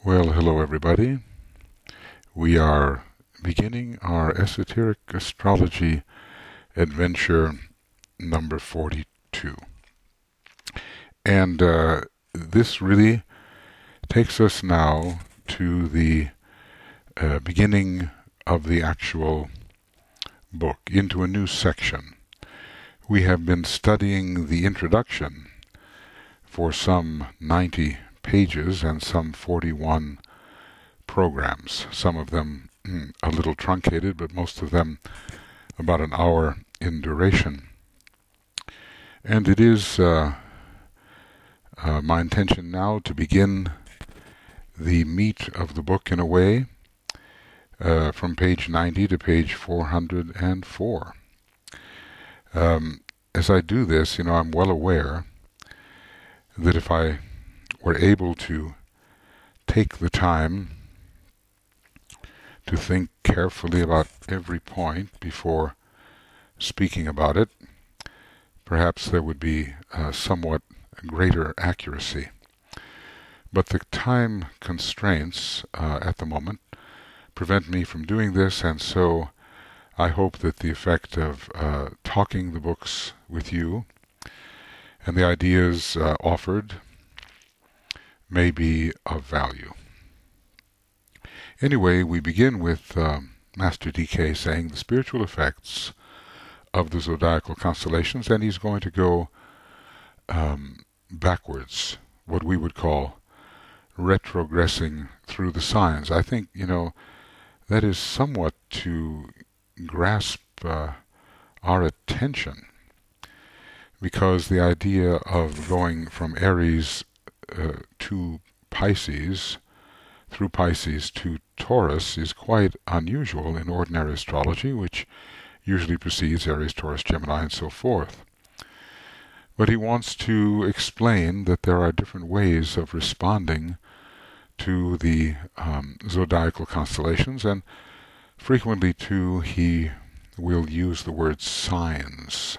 Well, hello everybody. We are beginning our esoteric astrology adventure number 42. And this really takes us now to the beginning of the actual book, into a new section. We have been studying the introduction for some 90 pages and some 41 programs, some of them a little truncated, but most of them about an hour in duration. And it is my intention now to begin the meat of the book in a way, from page 90 to page 404. As I do this, I'm well aware that if I were able to take the time to think carefully about every point before speaking about it, perhaps there would be somewhat greater accuracy. But the time constraints at the moment prevent me from doing this, and so I hope that the effect of talking the books with you and the ideas offered may be of value. Anyway, we begin with Master DK saying the spiritual effects of the zodiacal constellations, and he's going to go backwards, what we would call retrogressing through the signs. I think, that is somewhat to grasp our attention, because the idea of going from Aries to Pisces, through Pisces to Taurus, is quite unusual in ordinary astrology, which usually precedes Aries, Taurus, Gemini, and so forth. But he wants to explain that there are different ways of responding to the zodiacal constellations, and frequently, too, he will use the word signs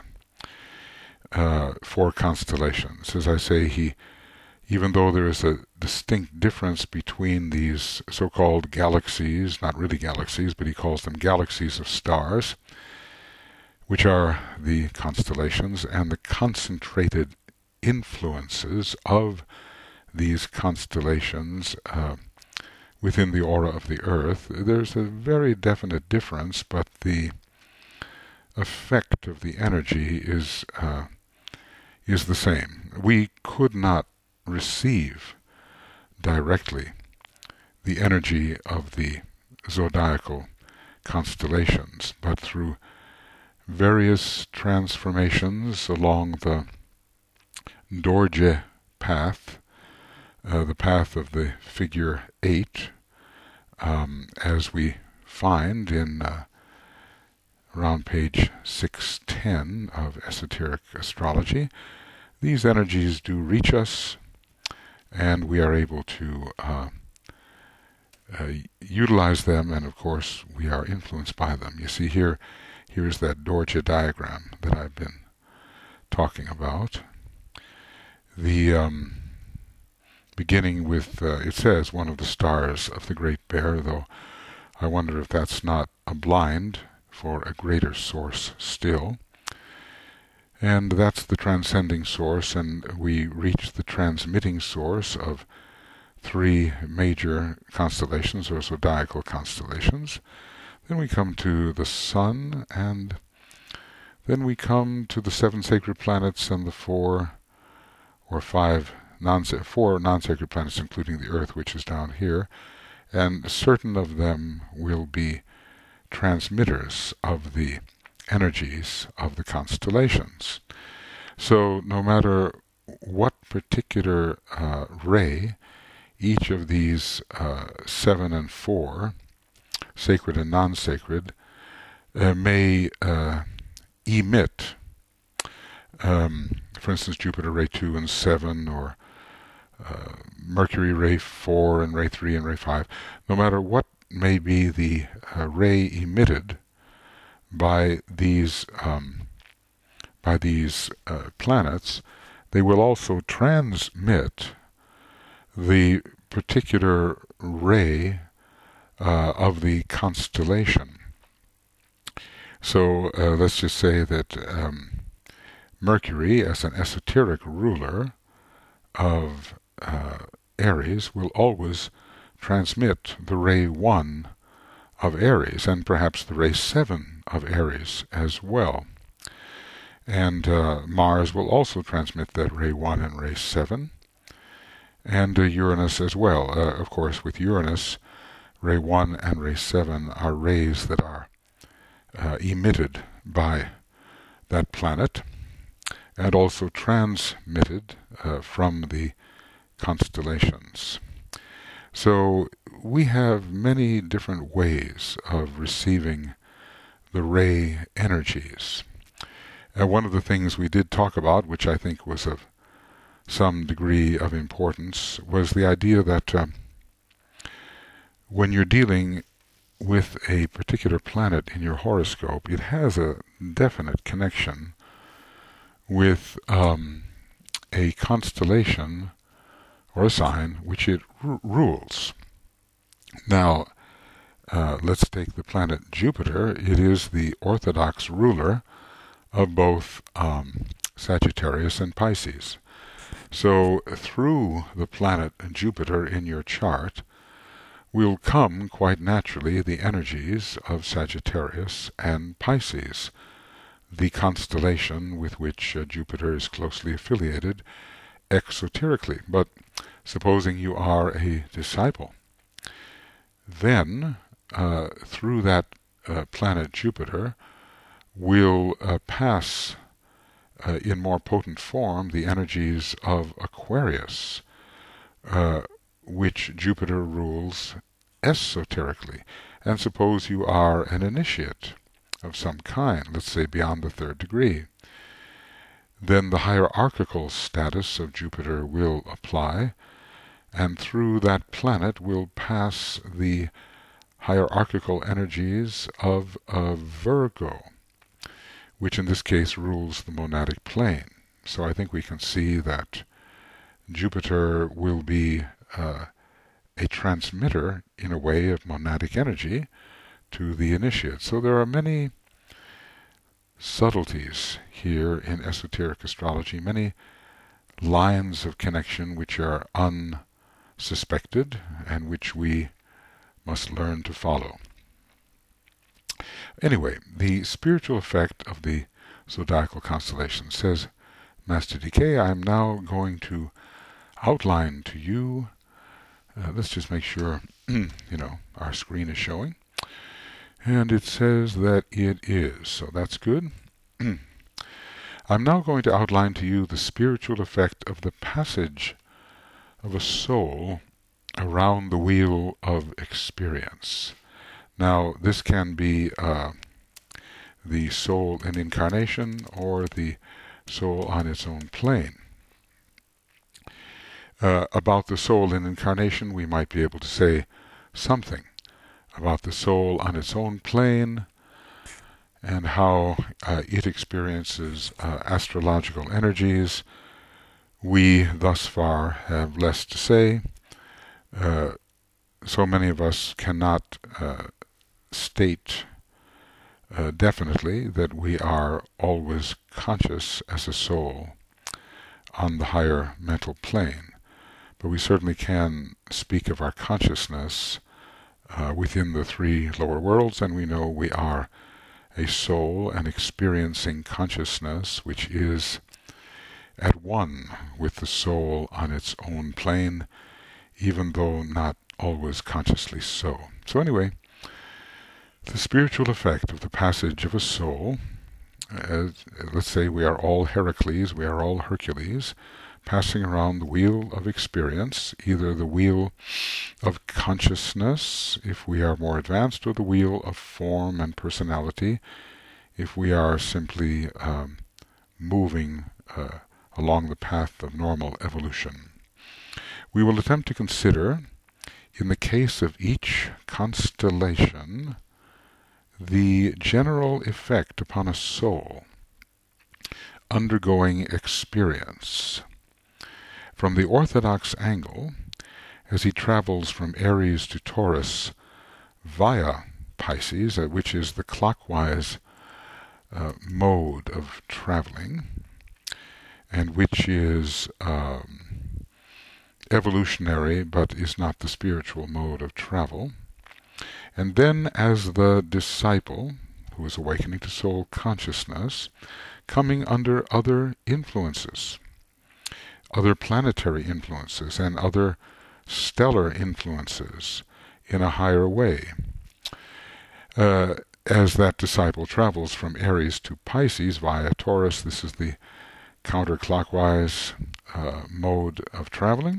for constellations. As I say, even though there is a distinct difference between these so-called galaxies, not really galaxies, but he calls them galaxies of stars, which are the constellations, and the concentrated influences of these constellations within the aura of the Earth, there's a very definite difference, but the effect of the energy is the same. We could not receive directly the energy of the zodiacal constellations, but through various transformations along the Dorje path, the path of the figure 8, as we find in around page 610 of Esoteric Astrology. These energies do reach us, and we are able to utilize them, and of course we are influenced by them. You see here's that Dorje diagram that I've been talking about. The beginning with, it says, one of the stars of the Great Bear, though I wonder if that's not a blind for a greater source still. And that's the transcending source, and we reach the transmitting source of three major constellations, or zodiacal constellations. Then we come to the Sun, and then we come to the 7 sacred planets and the 4 or 5 non-sacred planets, including the Earth, which is down here, and certain of them will be transmitters of the energies of the constellations. So no matter what particular ray each of these 7 and 4, sacred and non-sacred, may emit, for instance, Jupiter ray 2 and 7, or Mercury ray 4 and ray 3 and ray 5, no matter what may be the ray emitted by these planets, they will also transmit the particular ray of the constellation. So let's just say that Mercury, as an esoteric ruler of Aries, will always transmit the ray 1 of Aries, and perhaps the ray 7 of Aries as well. And Mars will also transmit that ray 1 and ray 7, and Uranus as well. Of course, with Uranus, ray 1 and ray 7 are rays that are emitted by that planet, and also transmitted from the constellations. So we have many different ways of receiving the ray energies. One of the things we did talk about, which I think was of some degree of importance, was the idea that when you're dealing with a particular planet in your horoscope, it has a definite connection with a constellation or a sign which it rules. Now, let's take the planet Jupiter. It is the orthodox ruler of both Sagittarius and Pisces. So through the planet Jupiter in your chart will come quite naturally the energies of Sagittarius and Pisces, the constellation with which Jupiter is closely affiliated exoterically. But supposing you are a disciple, then through that planet Jupiter will pass in more potent form the energies of Aquarius, which Jupiter rules esoterically. And suppose you are an initiate of some kind, let's say beyond the 3rd degree, then the hierarchical status of Jupiter will apply, and through that planet will pass the hierarchical energies of Virgo, which in this case rules the monadic plane. So I think we can see that Jupiter will be a transmitter, in a way, of monadic energy to the initiate. So there are many subtleties here in esoteric astrology, many lines of connection which are unsuspected and which we must learn to follow. Anyway, the spiritual effect of the zodiacal constellation, says Master DK. I'm now going to outline to you, let's just make sure our screen is showing, and it says that it is, so that's good. I'm now going to outline to you the spiritual effect of the passage of a soul around the wheel of experience. Now, this can be the soul in incarnation or the soul on its own plane. About the soul in incarnation, we might be able to say something. About the soul on its own plane and how it experiences astrological energies, we thus far have less to say. So many of us cannot state definitely that we are always conscious as a soul on the higher mental plane. But we certainly can speak of our consciousness within the 3 lower worlds, and we know we are a soul, an experiencing consciousness which is at one with the soul on its own plane, even though not always consciously so. So anyway, the spiritual effect of the passage of a soul, let's say we are all Heracles, we are all Hercules, passing around the wheel of experience, either the wheel of consciousness, if we are more advanced, or the wheel of form and personality, if we are simply moving along the path of normal evolution. We will attempt to consider, in the case of each constellation, the general effect upon a soul undergoing experience. From the orthodox angle, as he travels from Aries to Taurus via Pisces, which is the clockwise mode of traveling, and which is evolutionary but is not the spiritual mode of travel. And then as the disciple, who is awakening to soul consciousness, coming under other influences, other planetary influences, and other stellar influences in a higher way. As that disciple travels from Aries to Pisces via Taurus, this is the counterclockwise mode of traveling,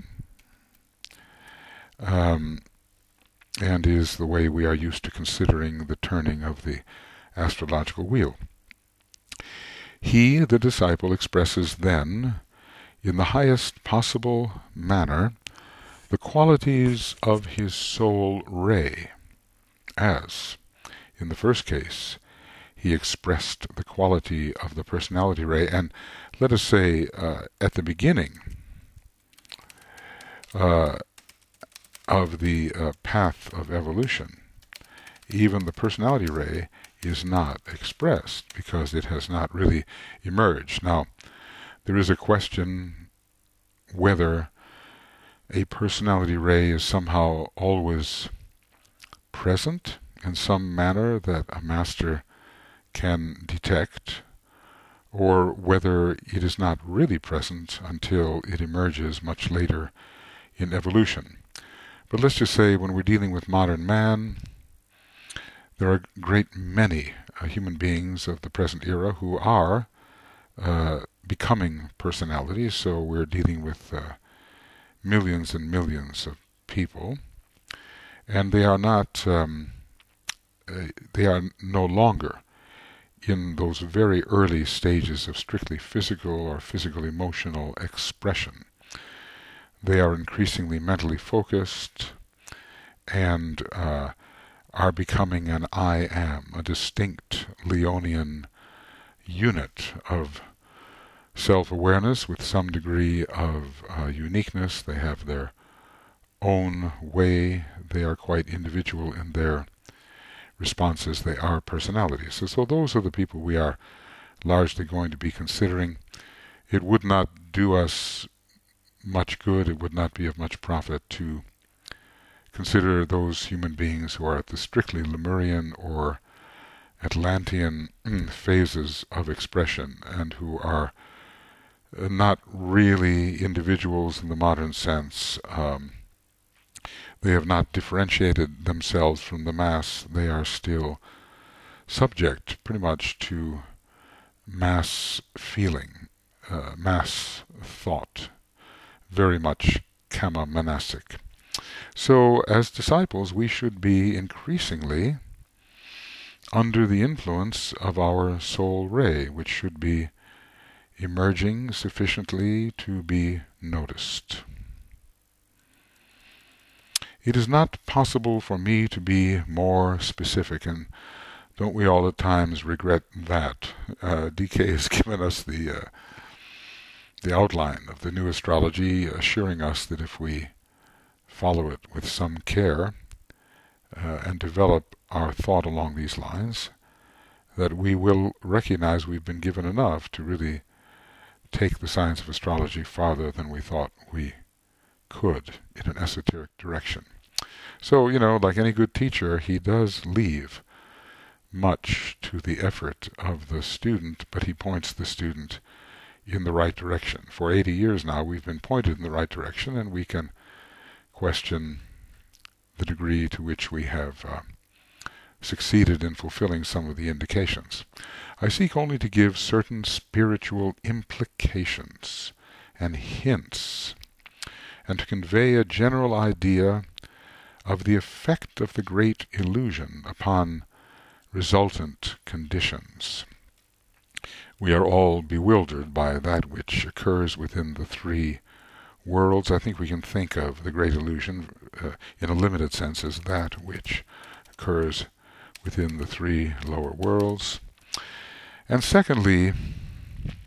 and is the way we are used to considering the turning of the astrological wheel. He, the disciple, expresses then, in the highest possible manner, the qualities of his soul ray, as, in the first case, he expressed the quality of the personality ray, and let us say, at the beginning of the path of evolution, even the personality ray is not expressed because it has not really emerged. Now, there is a question whether a personality ray is somehow always present in some manner that a master can detect, or whether it is not really present until it emerges much later in evolution. But let's just say when we're dealing with modern man, there are a great many human beings of the present era who are becoming personalities, so we're dealing with millions and millions of people, and they are not, they are no longer in those very early stages of strictly physical or physical-emotional expression. They are increasingly mentally focused and are becoming an I am, a distinct Leonian unit of self-awareness with some degree of uniqueness. They have their own way. They are quite individual in their responses. They are personalities. So those are the people we are largely going to be considering. It would not do us much good, it would not be of much profit to consider those human beings who are at the strictly Lemurian or Atlantean phases of expression and who are not really individuals in the modern sense. They have not differentiated themselves from the mass. They are still subject pretty much to mass feeling, mass thought, very much Kama monastic. So as disciples we should be increasingly under the influence of our soul ray, which should be emerging sufficiently to be noticed. It is not possible for me to be more specific, and don't we all at times regret that? DK has given us the outline of the new astrology, assuring us that if we follow it with some care and develop our thought along these lines, that we will recognize we've been given enough to really take the science of astrology farther than we thought we could in an esoteric direction. So, like any good teacher, he does leave much to the effort of the student, but he points the student in the right direction. For 80 years now we've been pointed in the right direction, and we can question the degree to which we have succeeded in fulfilling some of the indications. I seek only to give certain spiritual implications and hints, and to convey a general idea of the effect of the great illusion upon resultant conditions. We are all bewildered by that which occurs within the three worlds. I think we can think of the great illusion in a limited sense as that which occurs within the three lower worlds. And secondly,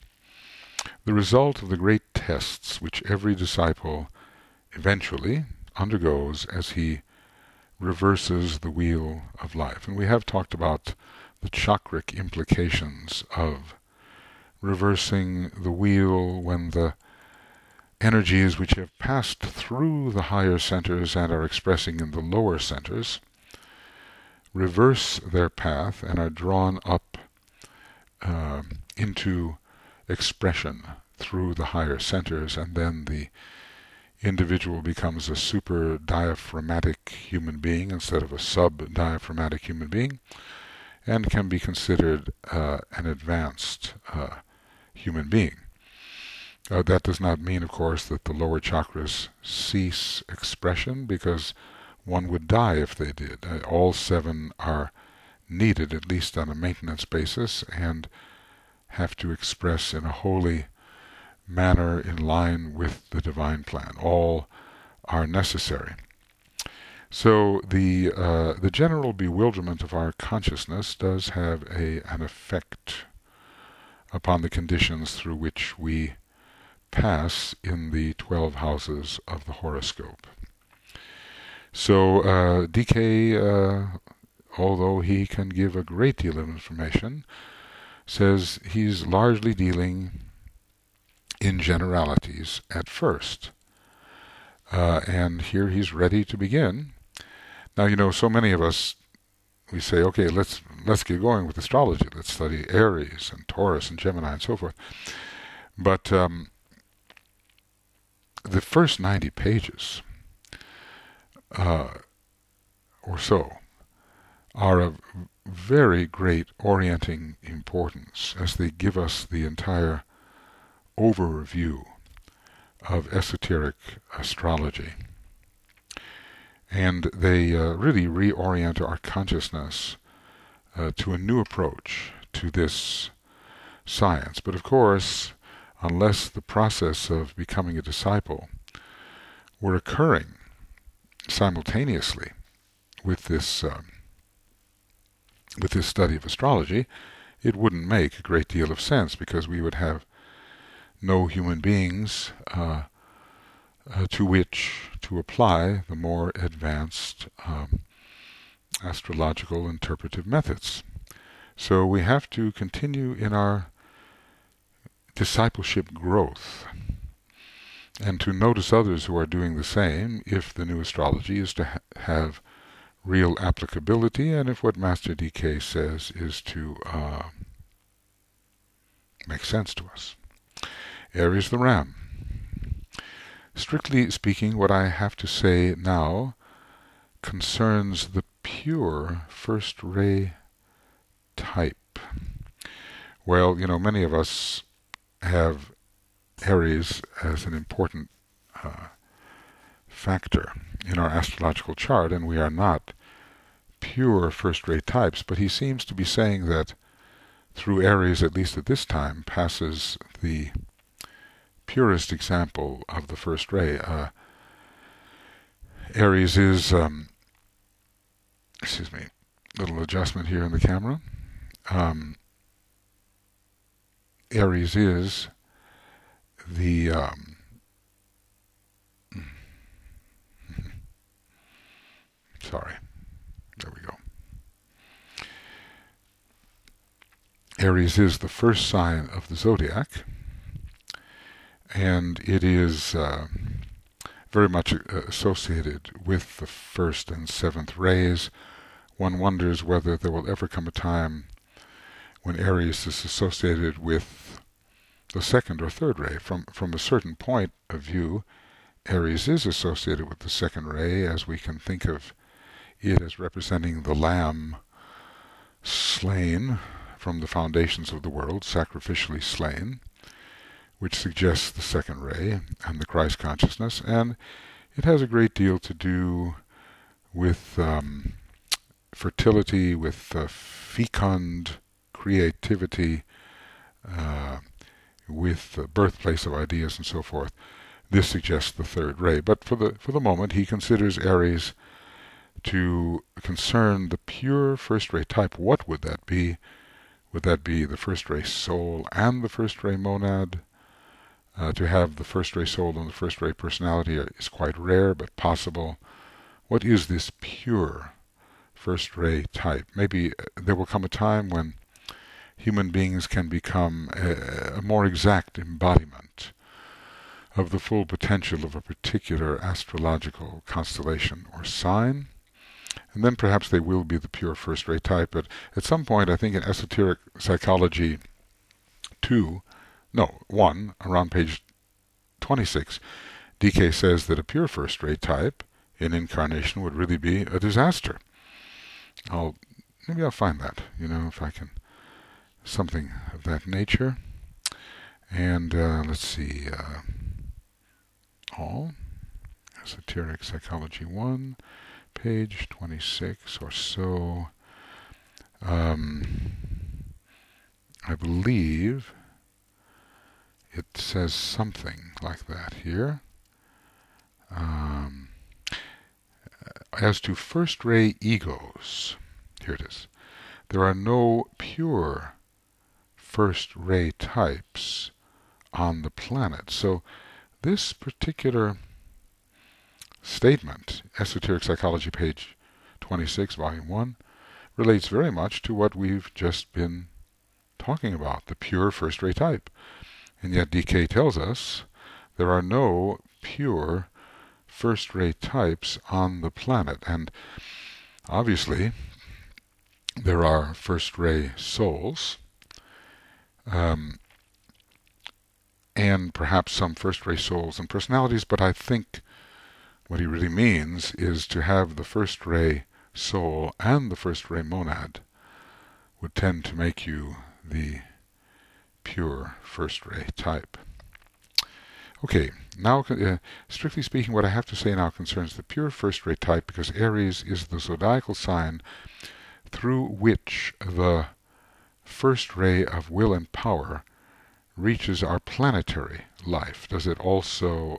the result of the great tests which every disciple eventually undergoes as he reverses the wheel of life. And we have talked about the chakric implications of reversing the wheel when the energies which have passed through the higher centers and are expressing in the lower centers reverse their path and are drawn up into expression through the higher centers, and then the individual becomes a super diaphragmatic human being instead of a sub-diaphragmatic human being, and can be considered an advanced human being. That does not mean, of course, that the lower chakras cease expression, because one would die if they did. All 7 are needed, at least on a maintenance basis, and have to express in a holy manner in line with the divine plan. All are necessary. So the general bewilderment of our consciousness does have an effect upon the conditions through which we pass in the 12 houses of the horoscope. So DK, although he can give a great deal of information, says he's largely dealing in generalities at first. And here he's ready to begin. Now, so many of us, we say, okay, let's get going with astrology. Let's study Aries and Taurus and Gemini and so forth. But the first 90 pages or so are of very great orienting importance, as they give us the entire overview of esoteric astrology. And they really reorient our consciousness to a new approach to this science. But of course, unless the process of becoming a disciple were occurring simultaneously with this study of astrology, it wouldn't make a great deal of sense, because we would have no human beings to which to apply the more advanced astrological interpretive methods. So we have to continue in our discipleship growth, and to notice others who are doing the same, if the new astrology is to have real applicability, and if what Master DK says is to make sense to us. Aries the Ram. Strictly speaking, what I have to say now concerns the pure first ray type. Well, many of us have Aries as an important factor in our astrological chart, and we are not pure first-ray types, but he seems to be saying that through Aries, at least at this time, passes the purest example of the first ray. Aries is, little adjustment here in the camera. Aries is the sorry, there we go. Aries is the first sign of the zodiac, and it is very much associated with the first and seventh rays. One wonders whether there will ever come a time when Aries is associated with the second or third ray. From a certain point of view, Aries is associated with the second ray, as we can think of it as representing the lamb slain from the foundations of the world, sacrificially slain, which suggests the second ray and the Christ consciousness. And it has a great deal to do with fertility, with fecund creativity, with the birthplace of ideas and so forth. This suggests the third ray. But for the moment, he considers Aries to concern the pure first ray type. What would that be? Would that be the first ray soul and the first ray monad? To have the first-ray soul and the first-ray personality is quite rare, but possible. What is this pure first-ray type? Maybe there will come a time when human beings can become a more exact embodiment of the full potential of a particular astrological constellation or sign, and then perhaps they will be the pure first-ray type. But at some point, I think in Esoteric Psychology 1, around page 26, DK says that a pure first-ray type in incarnation would really be a disaster. Maybe I'll find that, if I can, something of that nature. And let's see, Esoteric Psychology 1, page 26 or so. I believe it says something like that here. As to first-ray egos, here it is. There are no pure first-ray types on the planet. So this particular statement, Esoteric Psychology, page 26, volume 1, relates very much to what we've just been talking about, the pure first-ray type. And yet DK tells us there are no pure first-ray types on the planet. And obviously there are first-ray souls, and perhaps some first-ray souls and personalities, but I think what he really means is to have the first-ray soul and the first-ray monad would tend to make you the pure first-ray type. Okay, now strictly speaking, what I have to say now concerns the pure first-ray type, because Aries is the zodiacal sign through which the first ray of will and power reaches our planetary life. Is it also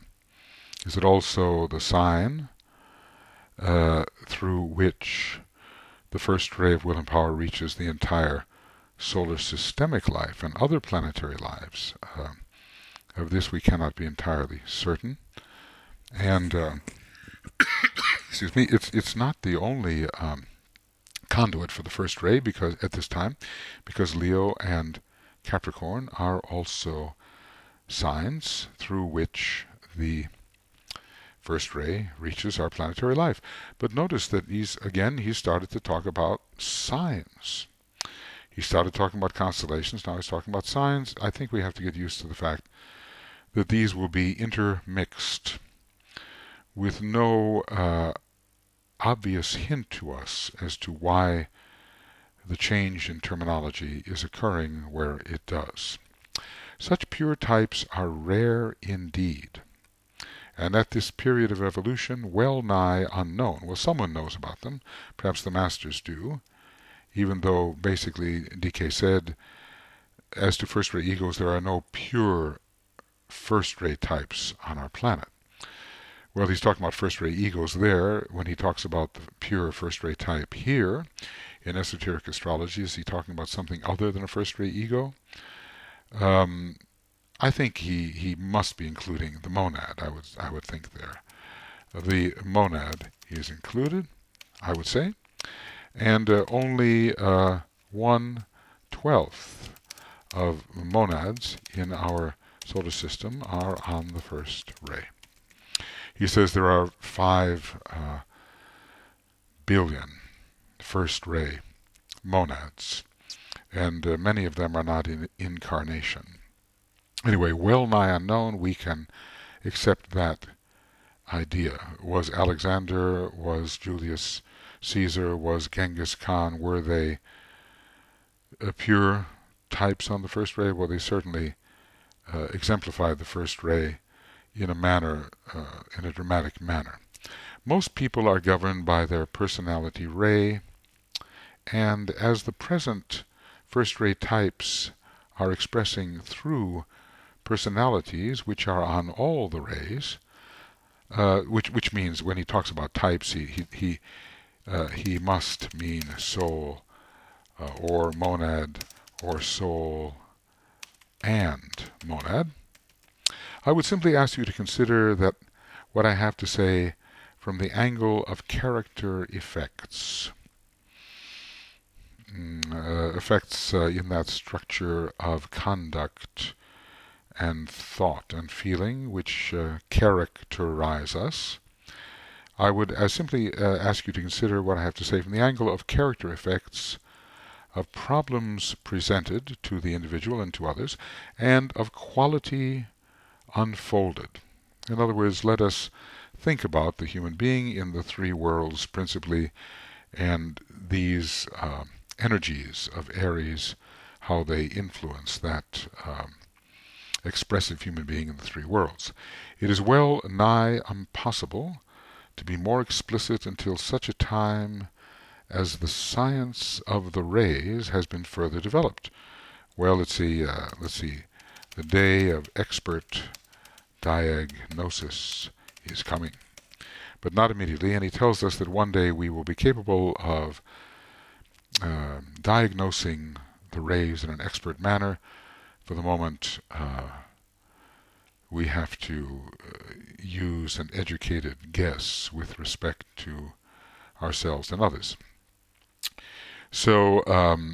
the sign through which the first ray of will and power reaches the entire solar systemic life and other planetary lives? Of this we cannot be entirely certain. And excuse me, it's not the only conduit for the first ray, because at this time, because Leo and Capricorn are also signs through which the first ray reaches our planetary life. But notice that he started to talk about signs. He started talking about constellations, now he's talking about signs. I think we have to get used to the fact that these will be intermixed with no obvious hint to us as to why the change in terminology is occurring where it does. Such pure types are rare indeed, and at this period of evolution well nigh unknown. Well, someone knows about them, perhaps the masters do, even though basically DK said, as to first-ray egos, there are no pure first-ray types on our planet. Well, he's talking about first-ray egos there. When he talks about the pure first-ray type here in esoteric astrology, is he talking about something other than a first-ray ego? I think he must be including the monad. I would think there. The monad is included, I would say, and only 1/12 of monads in our solar system are on the first ray. He says there are 5 billion first ray monads, and many of them are not in incarnation. Anyway, well nigh unknown, we can accept that idea. Was Alexander, was Julius Caesar, was Genghis Khan, were they pure types on the first ray? Well, they certainly exemplified the first ray in a manner, in a dramatic manner. Most people are governed by their personality ray, and as the present first ray types are expressing through personalities which are on all the rays, which means when he talks about types, he must mean soul, or monad, or soul and monad. I would simply ask you to consider that what I have to say from the angle of character effects. Effects in that structure of conduct and thought and feeling which characterize us. I would simply ask you to consider what I have to say from the angle of character effects, of problems presented to the individual and to others, and of quality unfolded. In other words, let us think about the human being in the three worlds principally, and these energies of Aries, how they influence that expressive human being in the three worlds. It is well nigh impossible to be more explicit until such a time as the science of the rays has been further developed. Well, let's see. The day of expert diagnosis is coming, but not immediately. And he tells us that one day we will be capable of diagnosing the rays in an expert manner. For the moment, we have to use an educated guess with respect to ourselves and others. So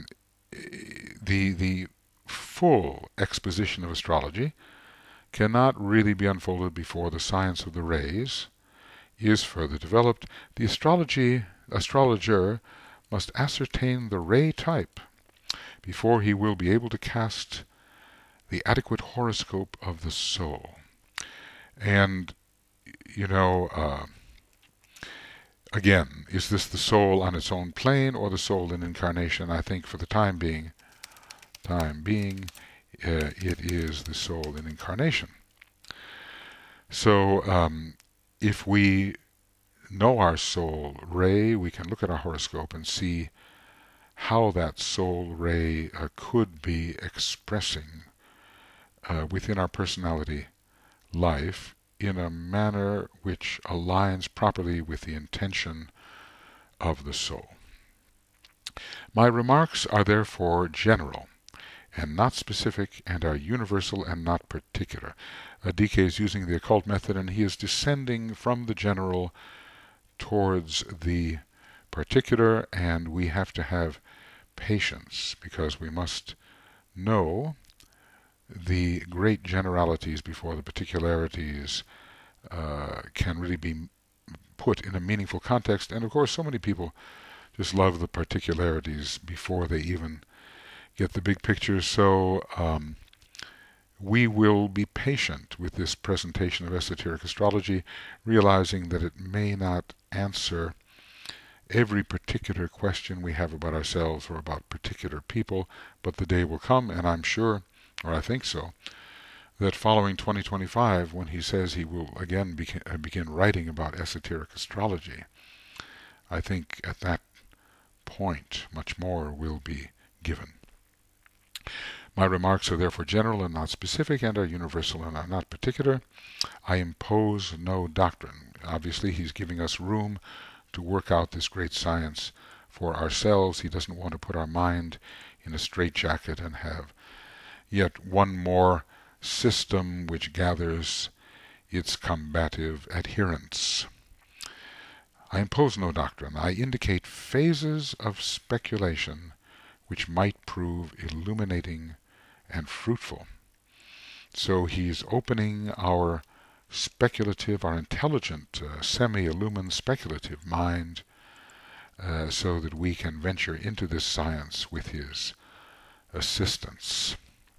the full exposition of astrology cannot really be unfolded before the science of the rays is further developed. The astrologer must ascertain the ray type before he will be able to cast the adequate horoscope of the soul. And, again, is this the soul on its own plane or the soul in incarnation? I think for the time being, it is the soul in incarnation. So if we know our soul ray, we can look at our horoscope and see how that soul ray could be expressing within our personality life in a manner which aligns properly with the intention of the soul. My remarks are therefore general and not specific, and are universal and not particular. DK is using the occult method, and he is descending from the general towards the particular, and we have to have patience because we must know the great generalities before the particularities can really be put in a meaningful context. And of course, so many people just love the particularities before they even get the big picture. So we will be patient with this presentation of esoteric astrology, realizing that it may not answer every particular question we have about ourselves or about particular people, but the day will come, and I'm sure, or I think so, that following 2025, when he says he will again begin writing about esoteric astrology, I think at that point much more will be given. My remarks are therefore general and not specific, and are universal and are not particular. I impose no doctrine. Obviously, he's giving us room to work out this great science for ourselves. He doesn't want to put our mind in a straitjacket and have yet one more system which gathers its combative adherents. I impose no doctrine. I indicate phases of speculation which might prove illuminating and fruitful. So he's opening our speculative, our intelligent, semi-illumined speculative mind so that we can venture into this science with his assistance.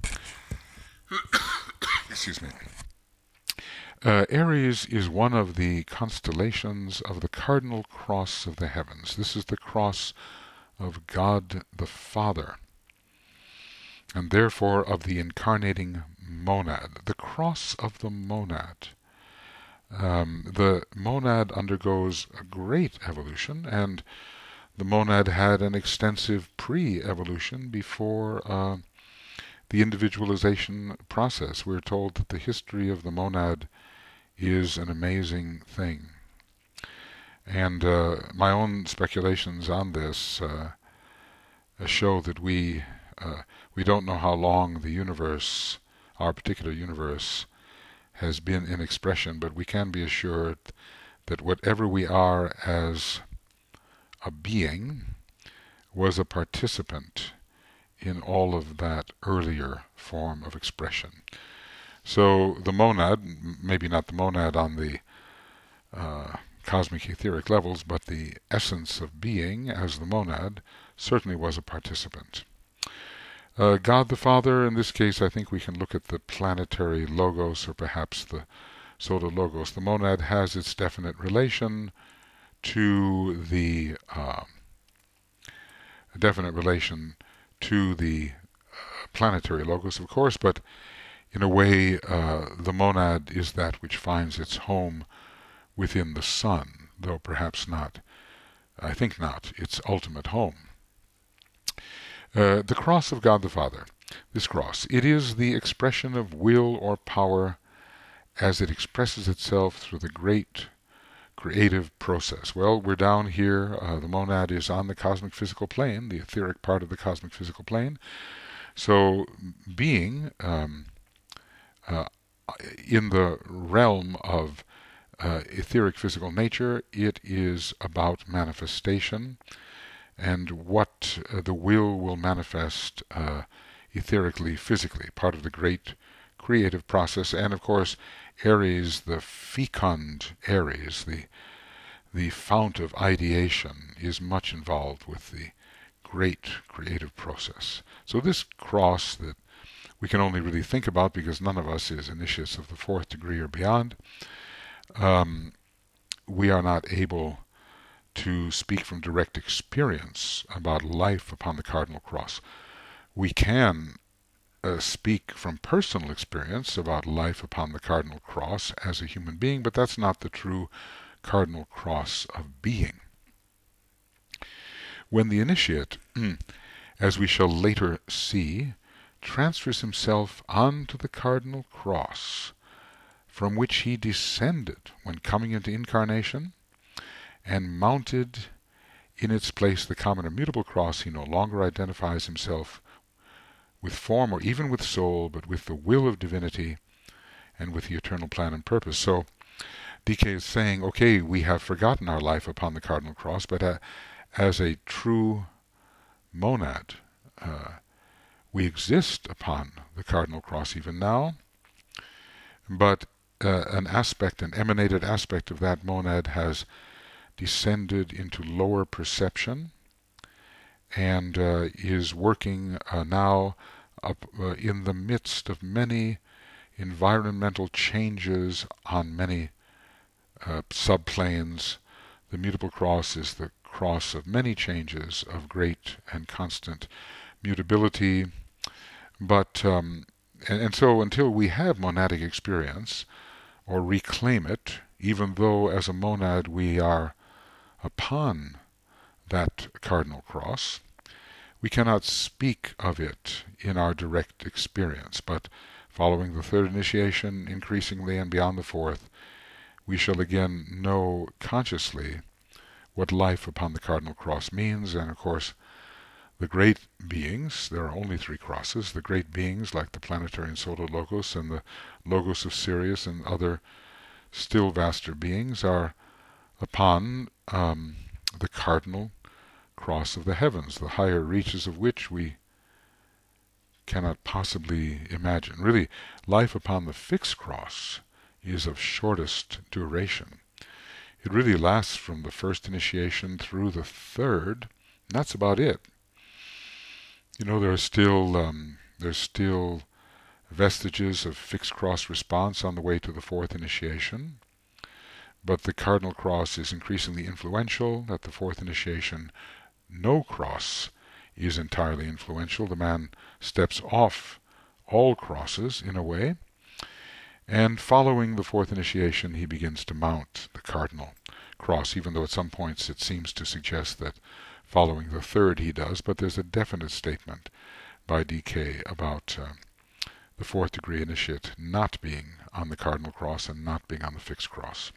Excuse me. Aries is one of the constellations of the cardinal cross of the heavens. This is the cross of God the Father, and therefore of the incarnating monad, the cross of the monad. The monad undergoes a great evolution, and the monad had an extensive pre-evolution before the individualization process. We're told that the history of the monad is an amazing thing. And my own speculations on this show that we don't know how long the universe, our particular universe, has been in expression, but we can be assured that whatever we are as a being was a participant in all of that earlier form of expression. So the monad, maybe not the monad on the cosmic etheric levels, but the essence of being as the monad certainly was a participant. God the Father, in this case, I think we can look at the planetary logos, or perhaps the solar logos. The monad has its definite relation to the planetary logos, of course, but in a way, the monad is that which finds its home within the sun, though perhaps not, I think not, its ultimate home. The cross of God the Father, this cross, it is the expression of will or power as it expresses itself through the great creative process. Well, we're down here, the monad is on the cosmic physical plane, the etheric part of the cosmic physical plane. So being in the realm of etheric physical nature, it is about manifestation and what the will manifest etherically, physically, part of the great creative process. And of course, Aries, the fecund Aries, the fount of ideation, is much involved with the great creative process. So this cross that we can only really think about, because none of us is initiates of the 4th degree or beyond, we are not able to speak from direct experience about life upon the cardinal cross. We can speak from personal experience about life upon the cardinal cross as a human being, but that's not the true cardinal cross of being. When the initiate, as we shall later see, transfers himself onto the cardinal cross, from which he descended when coming into incarnation, and mounted in its place the common immutable cross, he no longer identifies himself with form or even with soul, but with the will of divinity and with the eternal plan and purpose. So DK is saying, okay, we have forgotten our life upon the cardinal cross, but as a true monad, we exist upon the cardinal cross even now, but an emanated aspect of that monad has descended into lower perception and is working now up in the midst of many environmental changes on many subplanes. The mutable cross is the cross of many changes of great and constant mutability. But and so until we have monadic experience or reclaim it, even though as a monad we are upon that cardinal cross, we cannot speak of it in our direct experience. But following the 3rd initiation, increasingly and beyond the 4th, we shall again know consciously what life upon the cardinal cross means. And of course, the great beings, there are only 3 crosses, the great beings like the planetary and solar logos and the logos of Sirius and other still vaster beings, are upon the cardinal cross of the heavens, the higher reaches of which we cannot possibly imagine. Really, life upon the fixed cross is of shortest duration. It really lasts from the 1st initiation through the 3rd, and that's about it. You know, there's still vestiges of fixed cross response on the way to the 4th initiation, but the cardinal cross is increasingly influential. At the 4th initiation, no cross is entirely influential. The man steps off all crosses in a way, and following the 4th initiation he begins to mount the cardinal cross, even though at some points it seems to suggest that following the 3rd he does, but there's a definite statement by DK about the 4th degree initiate not being on the cardinal cross and not being on the fixed cross.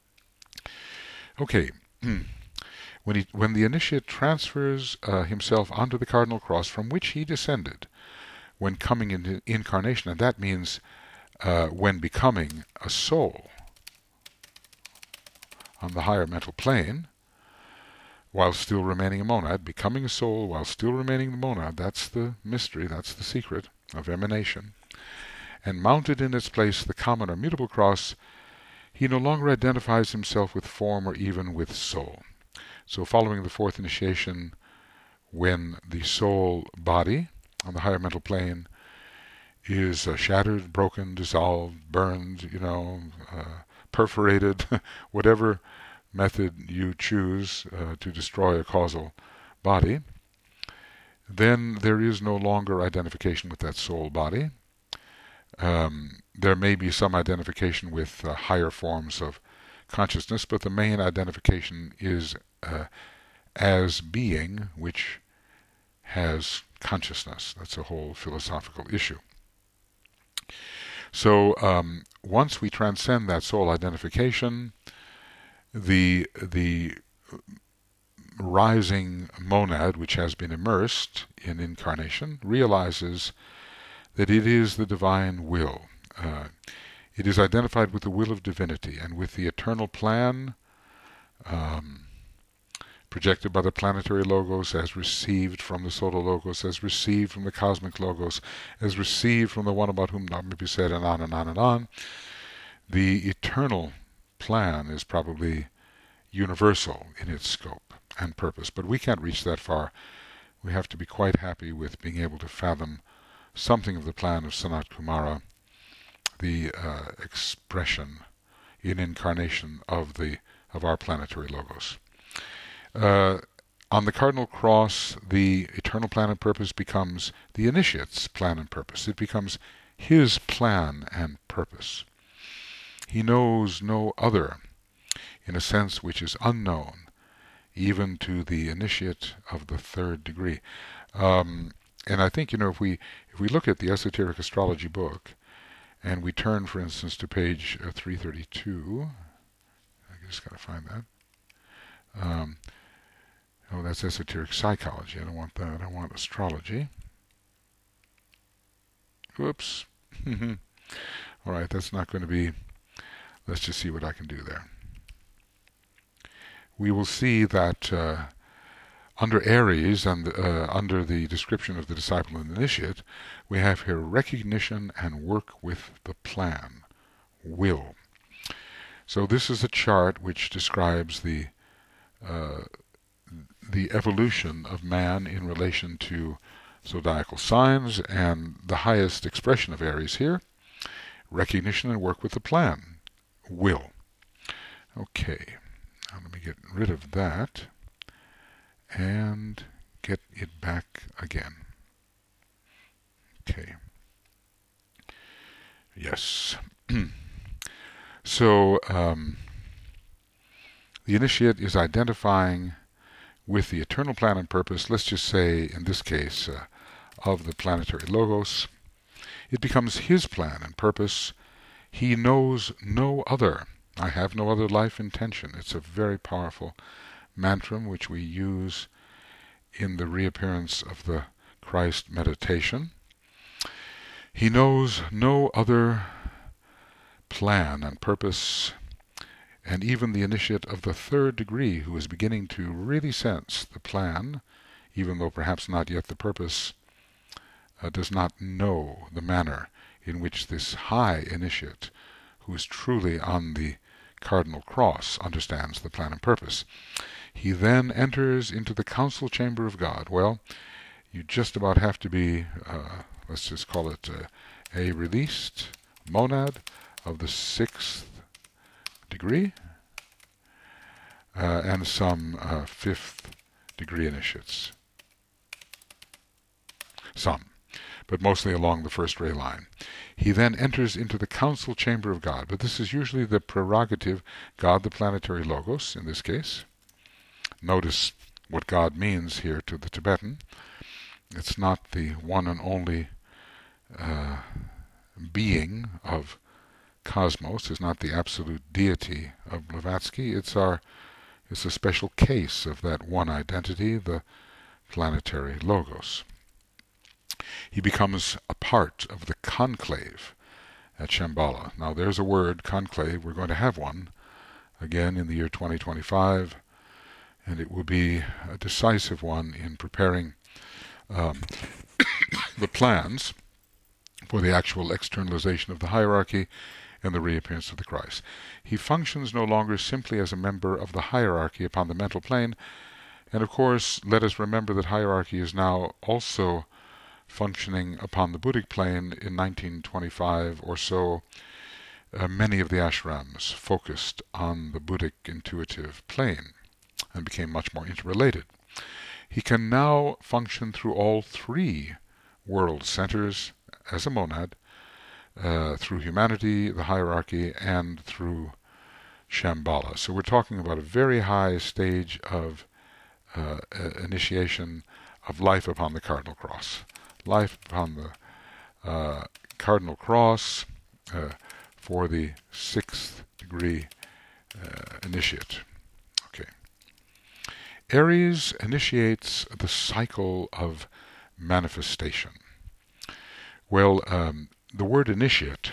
Okay, when the initiate transfers himself onto the cardinal cross from which he descended when coming into incarnation, and that means when becoming a soul on the higher mental plane, while still remaining a monad, becoming a soul while still remaining the monad, that's the mystery, that's the secret of emanation. And mounted in its place the common or mutable cross, he no longer identifies himself with form or even with soul. So following the fourth initiation, when the soul body on the higher mental plane is shattered, broken, dissolved, burned, perforated, whatever method you choose to destroy a causal body, then there is no longer identification with that soul body. There may be some identification with higher forms of consciousness, but the main identification is as being, which has consciousness. That's a whole philosophical issue. So once we transcend that soul identification, the rising monad, which has been immersed in incarnation, realizes that it is the divine will. It is identified with the will of divinity and with the eternal plan projected by the planetary logos, as received from the solar logos, as received from the cosmic logos, as received from the one about whom not may be said, and on and on and on. The eternal plan is probably universal in its scope and purpose, but we can't reach that far. We have to be quite happy with being able to fathom something of the plan of Sanat Kumara, the expression in incarnation of our planetary logos. On the cardinal cross, the eternal plan and purpose becomes the initiate's plan and purpose. It becomes his plan and purpose. He knows no other, in a sense which is unknown, even to the initiate of the third degree. And I think, if we look at the Esoteric Astrology book, and we turn, for instance, to page 332, I just got to find that. Oh, that's Esoteric Psychology. I don't want that. I want Astrology. Whoops. All right, that's not going to be... Let's just see what I can do there. We will see that under Aries and under the description of the disciple and initiate, we have here recognition and work with the plan, will. So this is a chart which describes the evolution of man in relation to zodiacal signs, and the highest expression of Aries here, recognition and work with the plan, will. Okay, now let me get rid of that and get it back again. Okay. Yes. So the initiate is identifying with the eternal plan and purpose, let's just say, in this case, of the planetary logos. It becomes his plan and purpose. He knows no other. I have no other life intention. It's a very powerful mantra which we use in the reappearance of the Christ meditation. He knows no other plan and purpose, and even the initiate of the third degree, who is beginning to really sense the plan, even though perhaps not yet the purpose, does not know the manner in which this high initiate, who is truly on the cardinal cross, understands the plan and purpose. He then enters into the council chamber of God. Well, you just about have to be, let's just call it a released monad of the sixth degree, and some fifth degree initiates. Some, but mostly along the first ray line. He then enters into the council chamber of God, but this is usually the prerogative, God the planetary logos in this case. Notice what God means here to the Tibetan. It's not the one and only being of cosmos, is not the absolute deity of Blavatsky. It's a special case of that one identity, the planetary logos. He becomes a part of the conclave, at Shambhala. Now there's a word, conclave. We're going to have one again in the year 2025, and it will be a decisive one in preparing the plans for the actual externalization of the hierarchy and the reappearance of the Christ. He functions no longer simply as a member of the hierarchy upon the mental plane, and of course let us remember that hierarchy is now also functioning upon the Buddhic plane. In 1925 or so, many of the ashrams focused on the Buddhic intuitive plane and became much more interrelated. He can now function through all three world centers as a monad, through humanity, the hierarchy, and through Shambhala. So we're talking about a very high stage of initiation of life upon the cardinal cross. Life upon the cardinal cross for the 6th degree initiate. Okay. Aries initiates the cycle of manifestation. Well, the word initiate,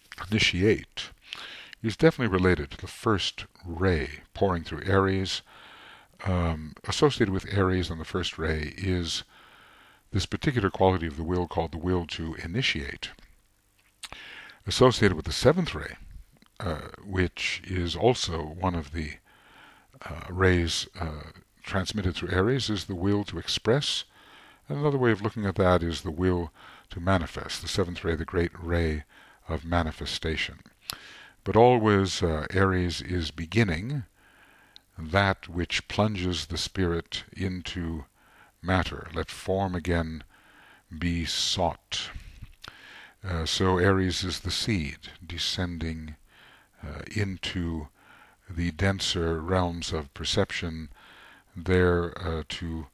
is definitely related to the first ray pouring through Aries. Associated with Aries and the first ray is this particular quality of the will called the will to initiate. Associated with the 7th ray, which is also one of the rays transmitted through Aries, is the will to express. And another way of looking at that is the will to manifest, the 7th ray, the great ray of manifestation. But always Aries is beginning that which plunges the spirit into matter. Let form again be sought. So Aries is the seed descending into the denser realms of perception, there to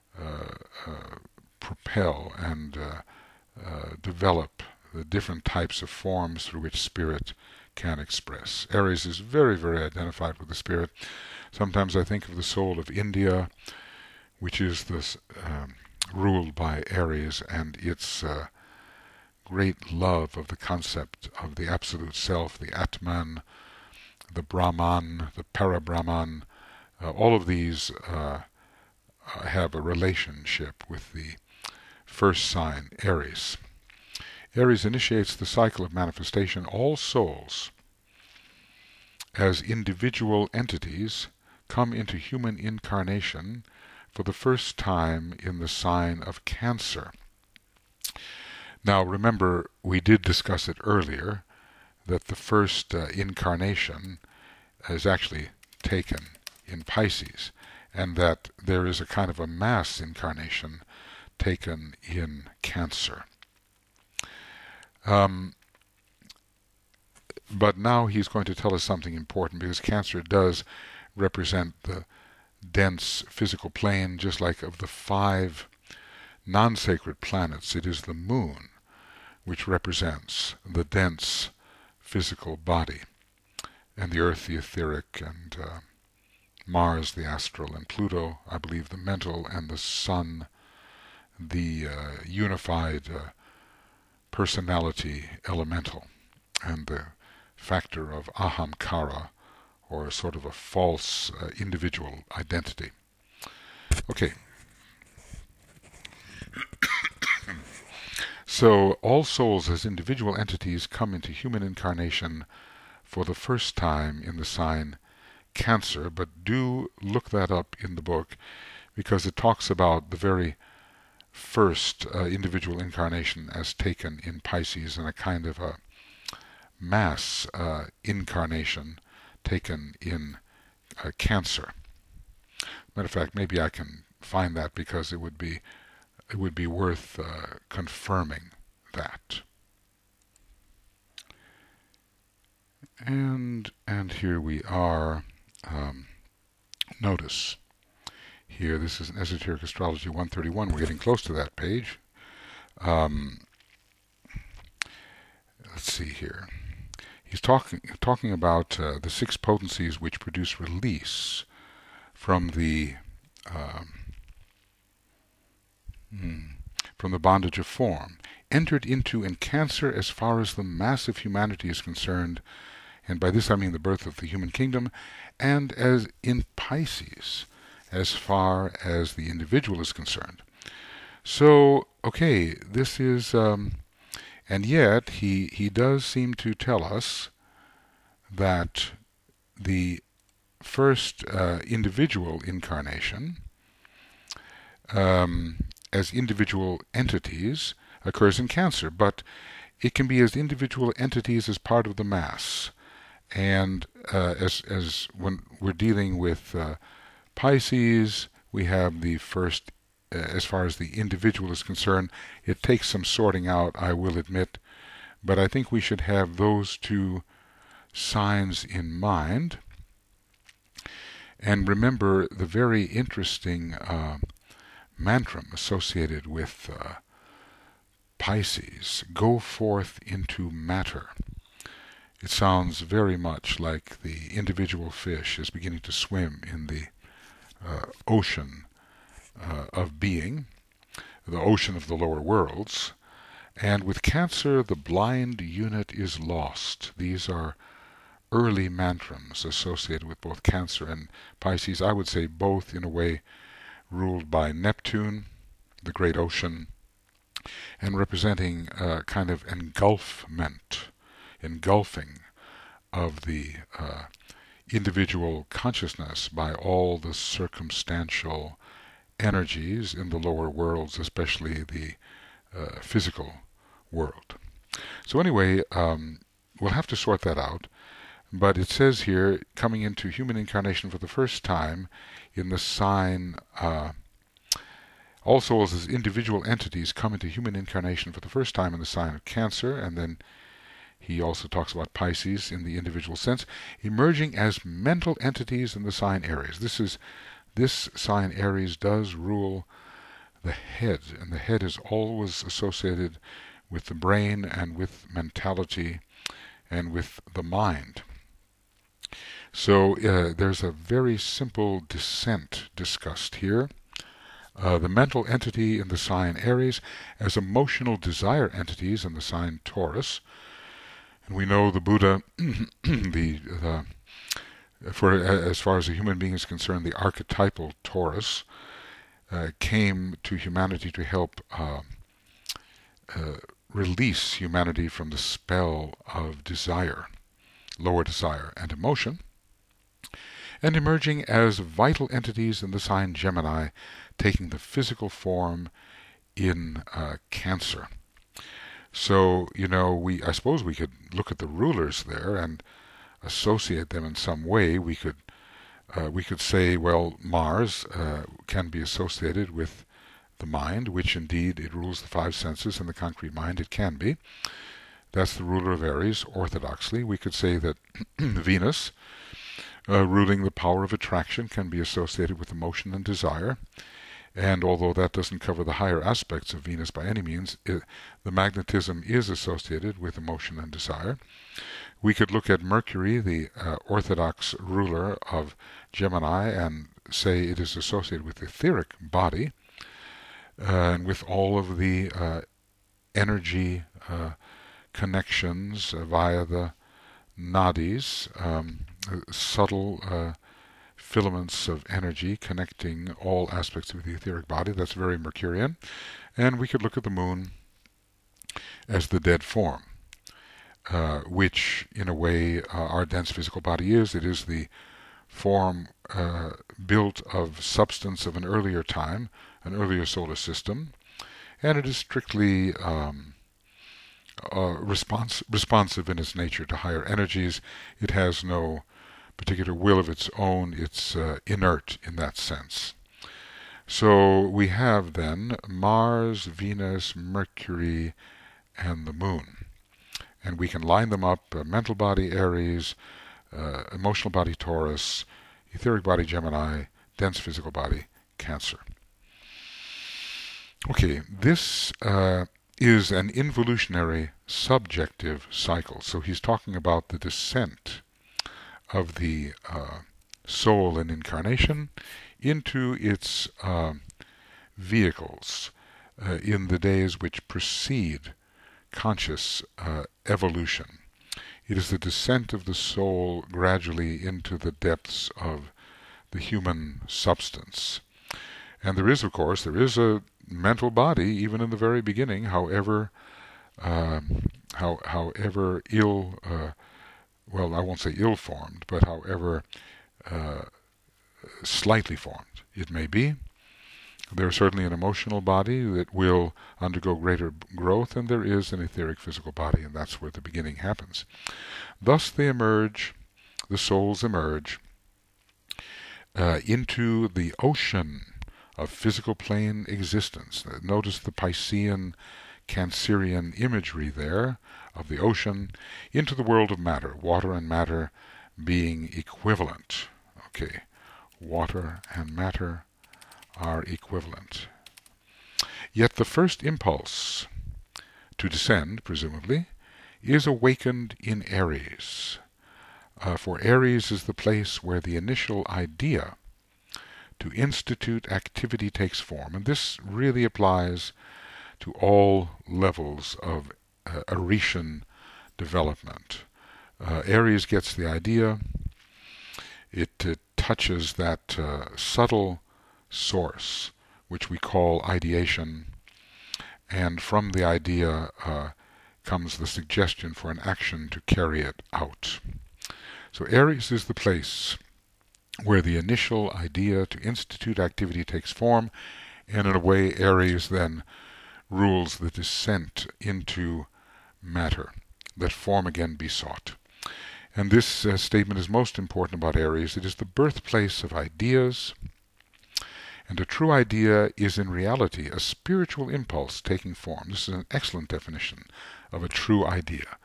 propel and develop the different types of forms through which spirit can express. Aries is very, very identified with the spirit. Sometimes I think of the soul of India, which is this, ruled by Aries, and its great love of the concept of the absolute self, the Atman, the Brahman, the Parabrahman. All of these have a relationship with the first sign, Aries. Aries initiates the cycle of manifestation. All souls, as individual entities, come into human incarnation for the first time in the sign of Cancer. Now remember, we did discuss it earlier, that the first incarnation is actually taken in Pisces, and that there is a kind of a mass incarnation taken in Cancer. But now he's going to tell us something important, because Cancer does represent the dense physical plane. Just like of the 5 non-sacred planets, it is the moon which represents the dense physical body, and the Earth the etheric, and Mars the astral, and Pluto, I believe, the mental, and the Sun the unified personality elemental, and the factor of ahamkara, or sort of a false individual identity. Okay. So all souls as individual entities come into human incarnation for the first time in the sign Cancer, but do look that up in the book, because it talks about the very first individual incarnation as taken in Pisces, and a kind of a mass incarnation taken in Cancer. Matter of fact, maybe I can find that, because it would be worth confirming that. And here we are. Notice here, this is an Esoteric Astrology 131. We're getting close to that page. Let's see here. He's talking about the 6 potencies which produce release from the bondage of form. entered into in Cancer as far as the mass of humanity is concerned, and by this I mean the birth of the human kingdom, and as in Pisces, as far as the individual is concerned. So, okay, this is, and yet he does seem to tell us that the first individual incarnation, as individual entities, occurs in Cancer, but it can be as individual entities as part of the mass. And as when we're dealing with Pisces, we have the first, as far as the individual is concerned, it takes some sorting out, I will admit, but I think we should have those two signs in mind. And remember the very interesting mantram associated with Pisces, go forth into matter. It sounds very much like the individual fish is beginning to swim in the ocean of being, the ocean of the lower worlds. And with Cancer, the blind unit is lost. These are early mantrams associated with both Cancer and Pisces. I would say both in a way ruled by Neptune, the great ocean, and representing a kind of engulfing of the individual consciousness by all the circumstantial energies in the lower worlds, especially the physical world. So anyway, we'll have to sort that out. But it says here, coming into human incarnation for the first time in the sign, all souls as individual entities come into human incarnation for the first time in the sign of Cancer, and then he also talks about Pisces in the individual sense, emerging as mental entities in the sign Aries. This sign Aries does rule the head, and the head is always associated with the brain and with mentality and with the mind. So there's a very simple descent discussed here. The mental entity in the sign Aries as emotional desire entities in the sign Taurus. And we know the Buddha, as far as a human being is concerned, the archetypal Taurus came to humanity to help release humanity from the spell of desire, lower desire and emotion, and emerging as vital entities in the sign Gemini, taking the physical form in Cancer. So, I suppose we could look at the rulers there and associate them in some way. We could say, well, Mars can be associated with the mind, which indeed it rules the five senses, and the concrete mind it can be. That's the ruler of Aries, orthodoxly. We could say that Venus, ruling the power of attraction, can be associated with emotion and desire. And although that doesn't cover the higher aspects of Venus by any means, the magnetism is associated with emotion and desire. We could look at Mercury, the orthodox ruler of Gemini, and say it is associated with the etheric body, and with all of the energy connections via the nadis, subtle filaments of energy connecting all aspects of the etheric body. That's very Mercurian. And we could look at the moon as the dead form, which in a way our dense physical body is. It is the form built of substance of an earlier time, an earlier solar system, and it is strictly responsive in its nature to higher energies. It has no particular will of its own. It's inert in that sense. So we have then Mars, Venus, Mercury, and the Moon. And we can line them up, mental body Aries, emotional body Taurus, etheric body Gemini, dense physical body Cancer. Okay, this is an involutionary subjective cycle. So he's talking about the descent of the soul in incarnation into its vehicles in the days which precede conscious evolution. It is the descent of the soul gradually into the depths of the human substance. And there is, of course, there is a mental body even in the very beginning, however ill, well, I won't say ill-formed, but however slightly formed it may be. There's certainly an emotional body that will undergo greater growth, and there is an etheric physical body, and that's where the beginning happens. Thus they emerge, the souls emerge, into the ocean of physical plane existence. Notice the Piscean, Cancerian imagery there of the ocean, into the world of matter, water and matter being equivalent. Okay, water and matter are equivalent. Yet the first impulse to descend, presumably, is awakened in Aries. For Aries is the place where the initial idea to institute activity takes form. And this really applies to all levels of Aretian development. Aries gets the idea. It touches that subtle source, which we call ideation, and from the idea comes the suggestion for an action to carry it out. So Aries is the place where the initial idea to institute activity takes form, and in a way Aries then rules the descent into matter, that form again be sought. And this statement is most important about Aries. It is the birthplace of ideas, and a true idea is in reality a spiritual impulse taking form. This is an excellent definition of a true idea.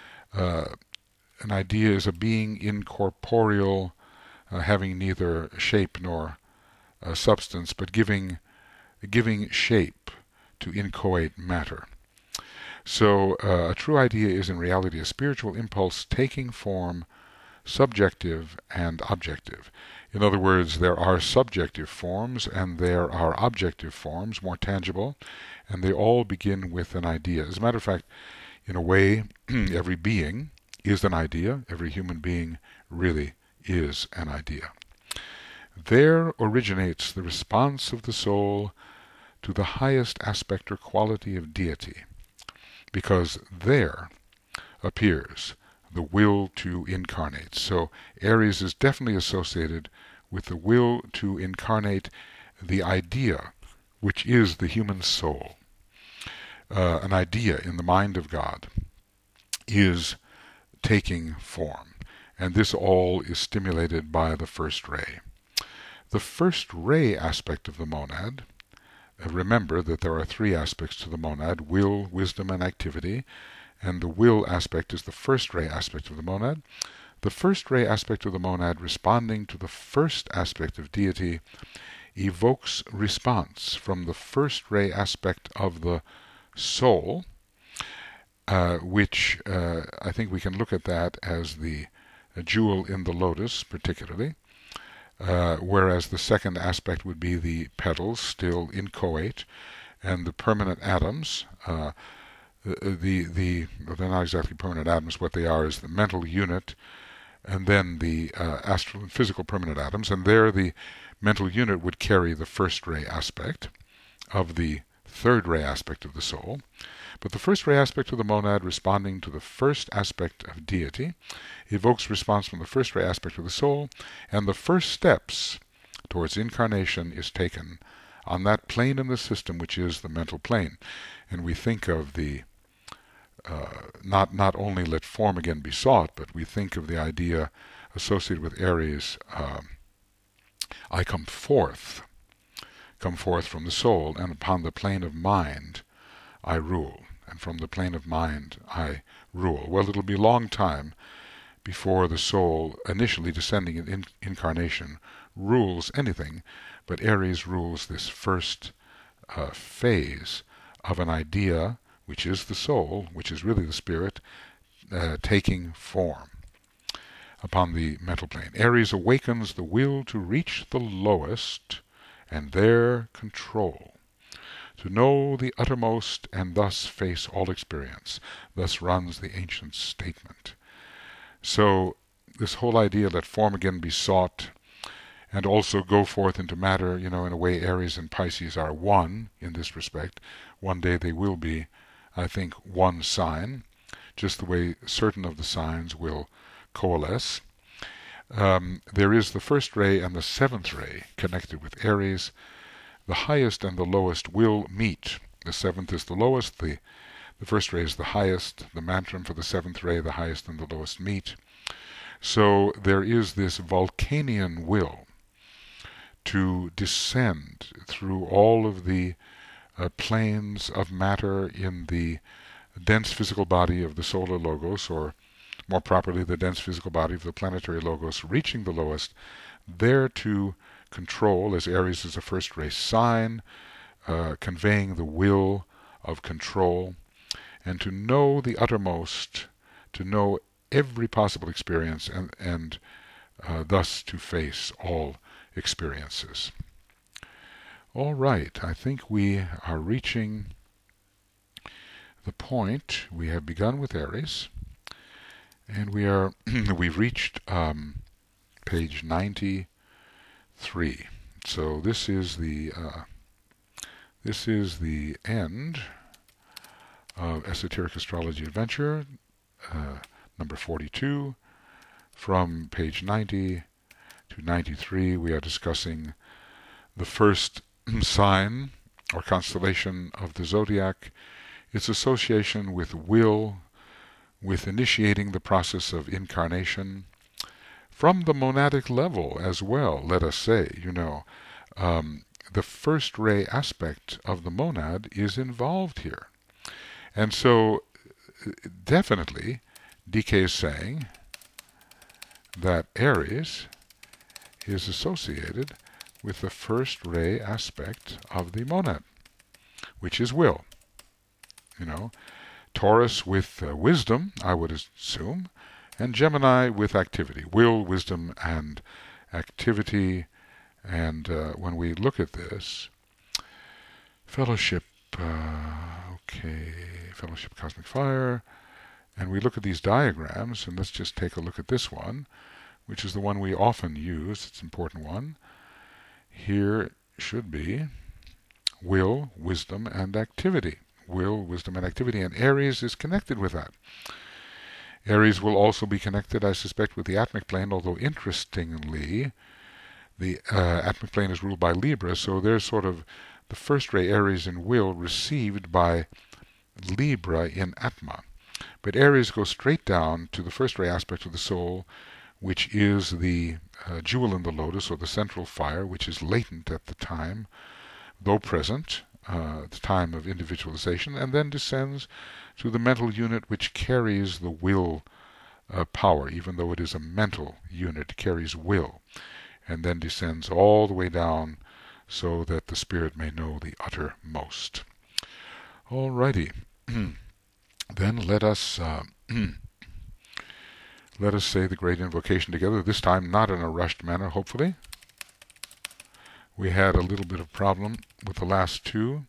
An idea is a being incorporeal, having neither shape nor substance, but giving shape to inchoate matter. So a true idea is in reality a spiritual impulse taking form, subjective and objective. In other words, there are subjective forms and there are objective forms, more tangible, and they all begin with an idea. As a matter of fact, in a way, every being is an idea. Every human being really is an idea. There originates the response of the soul to the highest aspect or quality of deity, because there appears the will to incarnate. So Aries is definitely associated with the will to incarnate the idea, which is the human soul. An idea in the mind of God is taking form, and this all is stimulated by the first ray. The first ray aspect of the monad, remember that there are three aspects to the monad: will, wisdom, and activity, and the will aspect is the first ray aspect of the monad. The first ray aspect of the monad, responding to the first aspect of deity, evokes response from the first ray aspect of the soul, which I think we can look at that as the jewel in the lotus, particularly, whereas the second aspect would be the petals, still inchoate, and the permanent atoms. They're not exactly permanent atoms. What they are is the mental unit, and then the astral and physical permanent atoms, and there the mental unit would carry the first ray aspect of the third ray aspect of the soul. But the first ray aspect of the monad, responding to the first aspect of deity, evokes response from the first ray aspect of the soul, and the first steps towards incarnation is taken on that plane in the system which is the mental plane. And we think of the not only let form again be sought, but we think of the idea associated with Aries, I come forth from the soul, and upon the plane of mind I rule, and from the plane of mind I rule. Well, it'll be a long time before the soul, initially descending in incarnation, rules anything, but Aries rules this first phase of an idea, which is the soul, which is really the spirit, taking form upon the mental plane. Aries awakens the will to reach the lowest and there control. to know the uttermost and thus face all experience. Thus runs the ancient statement. So this whole idea, let form again be sought, and also go forth into matter, in a way Aries and Pisces are one in this respect. One day they will be, I think, one sign, just the way certain of the signs will coalesce. There is the first ray and the seventh ray connected with Aries. The highest and the lowest will meet. The seventh is the lowest, the first ray is the highest, the mantram for the seventh ray, the highest and the lowest meet. So there is this Vulcanian will to descend through all of the planes of matter in the dense physical body of the solar logos, or more properly the dense physical body of the planetary logos, reaching the lowest, there to control, as Aries is a first ray sign, conveying the will of control, and to know the uttermost, to know every possible experience, and thus to face all experiences. All right, I think we are reaching the point. We have begun with Aries, and we've reached page 93. So this is the end of Esoteric Astrology Adventure, number 42. From page 90 to 93, we are discussing the first sign or constellation of the zodiac, its association with will, with initiating the process of incarnation, from the monadic level as well, let us say. The first ray aspect of the monad is involved here. And so, definitely, DK is saying that Aries is associated with the first ray aspect of the monad, which is will. Taurus with wisdom, I would assume, and Gemini with activity. Will, wisdom, and activity. And when we look at this, Fellowship, Fellowship Cosmic Fire, and we look at these diagrams, and let's just take a look at this one, which is the one we often use. It's an important one. Here should be will, wisdom, and activity. Will, wisdom, and activity, and Aries is connected with that. Aries will also be connected, I suspect, with the Atmic plane, although interestingly, the Atmic plane is ruled by Libra, so there's sort of the first ray Aries in will received by Libra in Atma. But Aries goes straight down to the first ray aspect of the soul, which is the jewel in the lotus, or the central fire, which is latent at the time, though present, the time of individualization, and then descends to the mental unit which carries the will power, even though it is a mental unit, it carries will, and then descends all the way down so that the spirit may know the uttermost. Alrighty. Then let us say the great invocation together, this time not in a rushed manner, hopefully. We had a little bit of problem with the last two.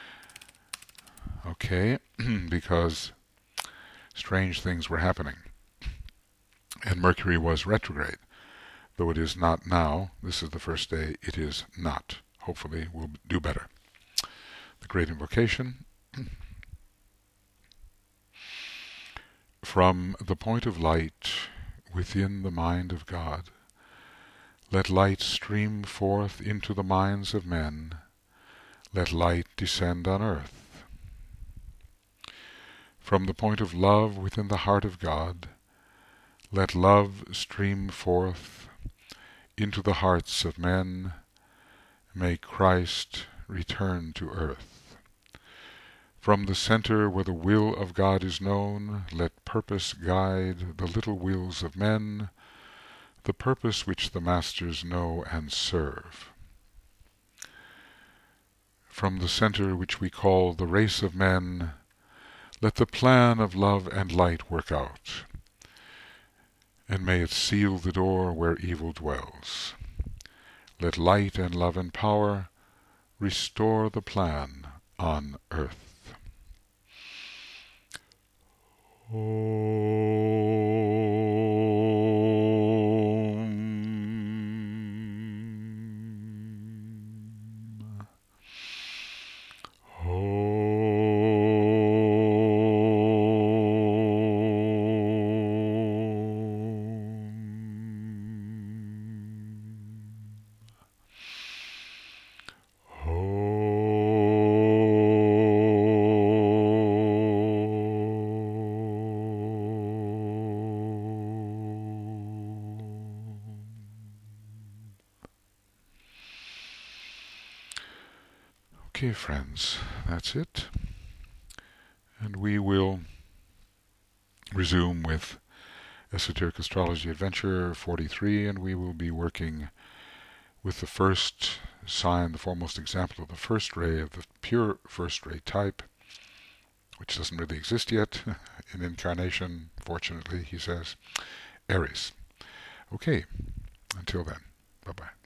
Okay, because strange things were happening. And Mercury was retrograde. Though it is not now, this is the first day it is not. Hopefully we'll do better. The great invocation. From the point of light within the mind of God, let light stream forth into the minds of men. Let light descend on earth. From the point of love within the heart of God, let love stream forth into the hearts of men. May Christ return to earth. From the center where the will of God is known, let purpose guide the little wills of men, the purpose which the masters know and serve. From the center which we call the race of men, let the plan of love and light work out, and may it seal the door where evil dwells. Let light and love and power restore the plan on earth. Okay, friends, that's it. And we will resume with Esoteric Astrology Adventure 43, and we will be working with the first sign, the foremost example of the first ray, of the pure first ray type, which doesn't really exist yet in incarnation, fortunately, he says, Aries. Okay, until then, bye-bye.